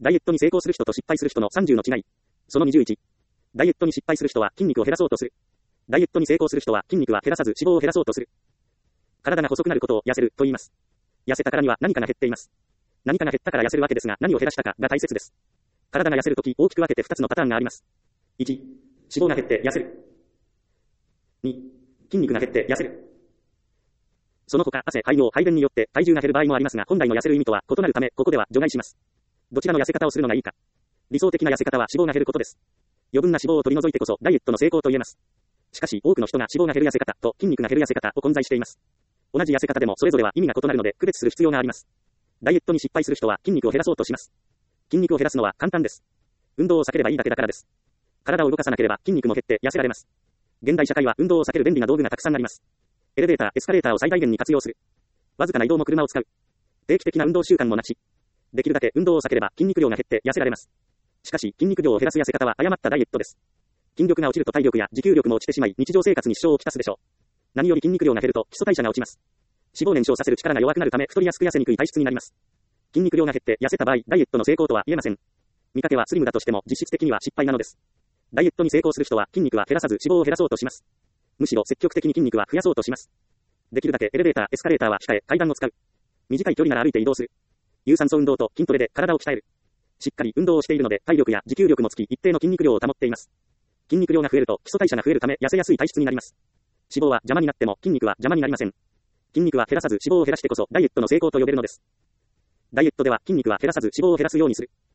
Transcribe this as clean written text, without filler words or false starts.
ダイエットに成功する人と失敗する人の30の違い。その21。ダイエットに失敗する人は筋肉を減らそうとする。ダイエットに成功する人は筋肉は減らさず脂肪を減らそうとする。体が細くなることを痩せると言います。痩せたからには何かが減っています。何かが減ったから痩せるわけですが、何を減らしたかが大切です。体が痩せるとき大きく分けて2つのパターンがあります。1、脂肪が減って痩せる。2、筋肉が減って痩せる。その他、汗、排尿、排便によって体重が減る場合もありますが、本来の痩せる意味とは異なるため、ここでは除外します。どちらの痩せ方をするのがいいか。理想的な痩せ方は脂肪が減ることです。余分な脂肪を取り除いてこそダイエットの成功と言えます。しかし、多くの人が脂肪が減る痩せ方と筋肉が減る痩せ方を混在しています。同じ痩せ方でもそれぞれは意味が異なるので区別する必要があります。ダイエットに失敗する人は筋肉を減らそうとします。筋肉を減らすのは簡単です。運動を避ければいいだけだからです。体を動かさなければ筋肉も減って痩せられます。現代社会は運動を避ける便利な道具がたくさんあります。エレベーター、エスカレーターを最大限に活用する。わずかな移動も車を使う。定期的な運動習慣もなし。できるだけ運動を避ければ筋肉量が減って痩せられます。しかし、筋肉量を減らす痩せ方は誤ったダイエットです。筋力が落ちると体力や持久力も落ちてしまい、日常生活に支障をきたすでしょう。何より筋肉量が減ると基礎代謝が落ちます。脂肪燃焼させる力が弱くなるため太りやすく痩せにくい体質になります。筋肉量が減って痩せた場合、ダイエットの成功とは言えません。見かけはスリムだとしても実質的には失敗なのです。ダイエットに成功する人は筋肉は減らさず脂肪を減らそうとします。むしろ積極的に筋肉は増やそうとします。できるだけエレベーター、エスカレーターは控え、階段を使う。短い距離なら歩いて移動する。有酸素運動と筋トレで体を鍛える。しっかり運動をしているので体力や持久力もつき一定の筋肉量を保っています。筋肉量が増えると基礎代謝が増えるため痩せやすい体質になります。脂肪は邪魔になっても筋肉は邪魔になりません。筋肉は減らさず脂肪を減らしてこそダイエットの成功と呼べるのです。ダイエットでは筋肉は減らさず脂肪を減らすようにする。